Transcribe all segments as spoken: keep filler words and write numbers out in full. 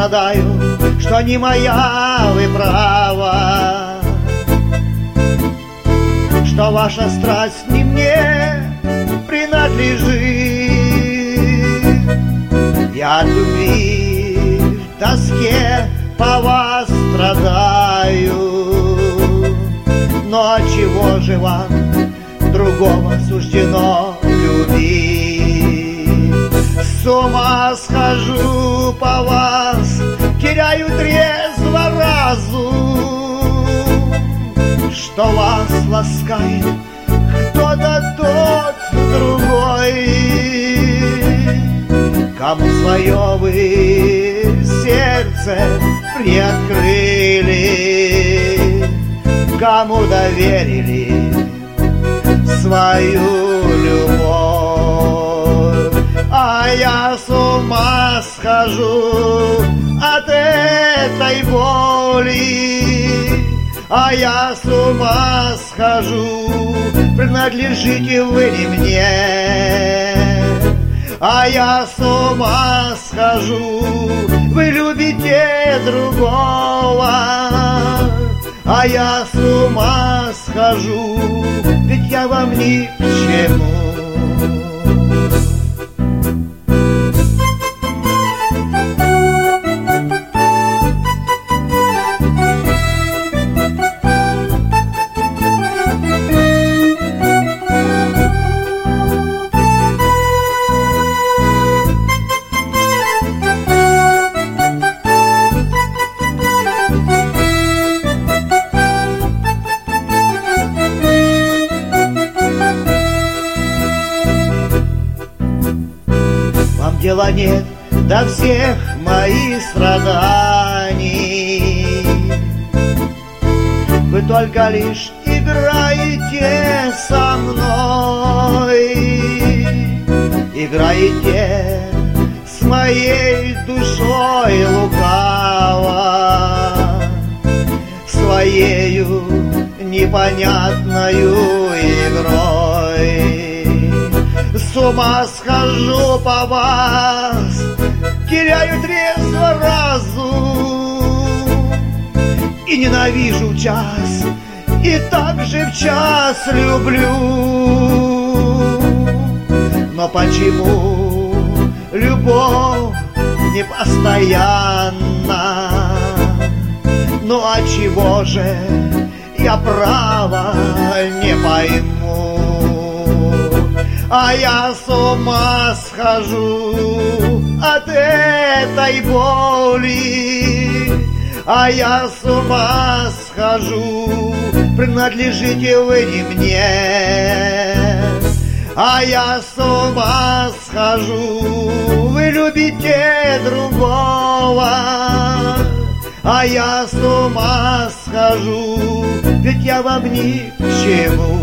страдаю, что не моя вы права, что ваша страсть не мне принадлежит. Я от любви в тоске по вас страдаю, но отчего же вам другого суждено любить? С ума схожу по вас, теряю трезво разум, что вас ласкает кто-то тот другой. Кому свое вы сердце приоткрыли, кому доверили свою любовь. А я с ума схожу от этой боли, а я с ума схожу, принадлежите вы не мне. А я с ума схожу, вы любите другого, а я с ума схожу, ведь я вам ни к чему. Дела нет до всех моих страданий, вы только лишь играете со мной, играете с моей душой лукаво, своею непонятною игрой. С ума схожу по вас, теряю трезво разум, и ненавижу час, и также в час люблю. Но почему любовь не постоянна? Ну а чего же я право не пойму? А я с ума схожу от этой боли, а я с ума схожу, принадлежите вы не мне. А я с ума схожу, вы любите другого, а я с ума схожу, ведь я вам ни к чему.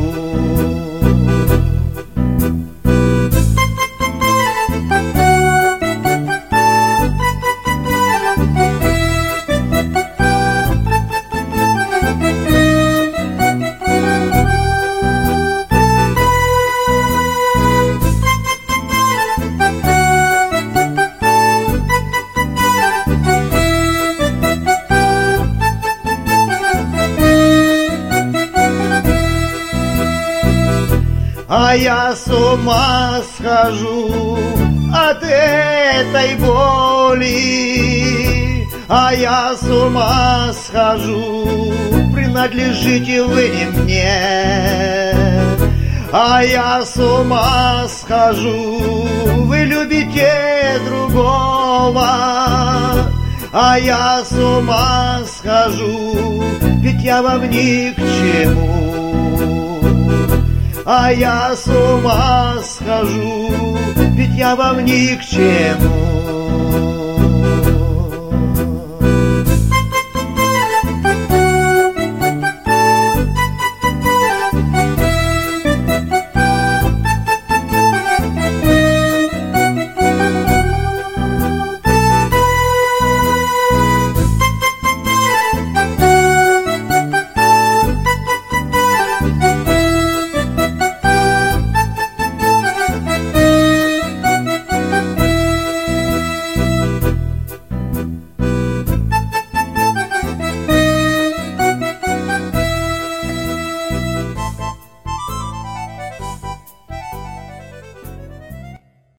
А я с ума схожу от этой боли, а я с ума схожу, принадлежите вы не мне. А я с ума схожу, вы любите другого, а я с ума схожу, ведь я вам ни к чему. А я с ума схожу, ведь я вам ни к чему.